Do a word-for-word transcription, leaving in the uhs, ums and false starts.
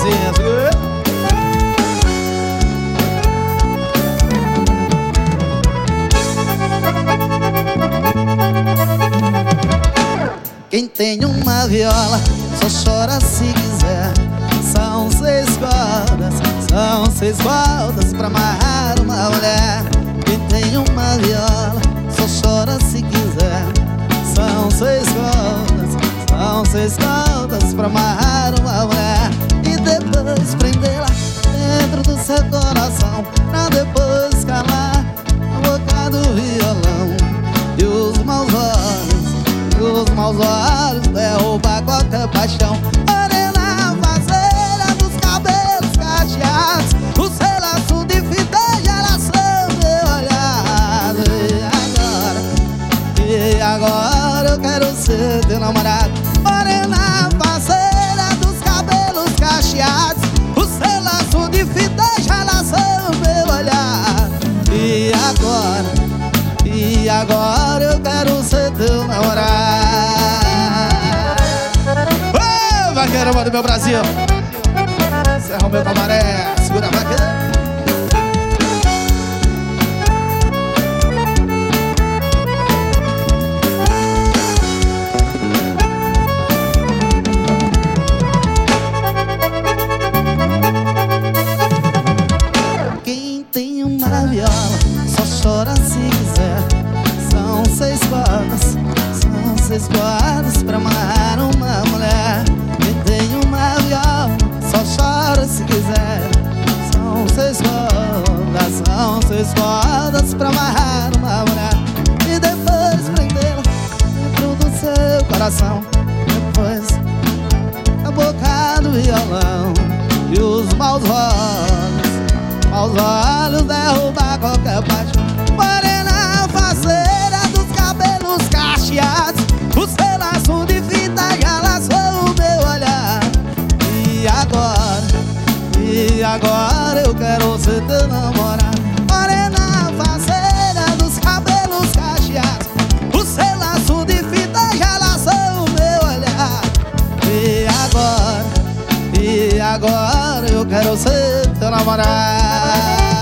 mãozinhas. Quem tem uma viola só chora se quiser. São seis cordas, são seis cordas pra amarrar uma mulher. Quem tem uma viola só chora se quiser. São seis cordas, são seis cordas pra amarrar uma mulher. E depois prendê-la dentro do seu coração, pra depois calar a boca do violão. E os maus olhos, e os maus olhos derruba qualquer paixão. Morena faceira dos cabelos cacheados, o seu laço de fita geração meu olhar. E agora, e agora eu quero ser teu namorado. Morena faceira dos cabelos cacheados, o seu laço de fita geração meu olhar. E agora, e agora eu quero ser teu namorado. Ô, vaqueiro do meu Brasil, Serra o meu camaré, segura a vaqueira. Quem tem uma viola só chora se quiser. São seis cordas, são seis cordas pra amarrar uma mulher. Quem tem uma viola só chora se quiser. São seis cordas, são seis cordas pra amarrar uma mulher. E depois prendê-la dentro do seu coração. Depois a boca do violão. E os maus olhos, maus olhos derrubar qualquer paixão. Morena faceira dos cabelos cacheados, o seu laço de fita já laçou o meu olhar. E agora, e agora eu quero ser teu namorado. Morena faceira dos cabelos cacheados, o seu laço de fita já laçou o meu olhar. E agora, e agora eu quero ser teu namorado.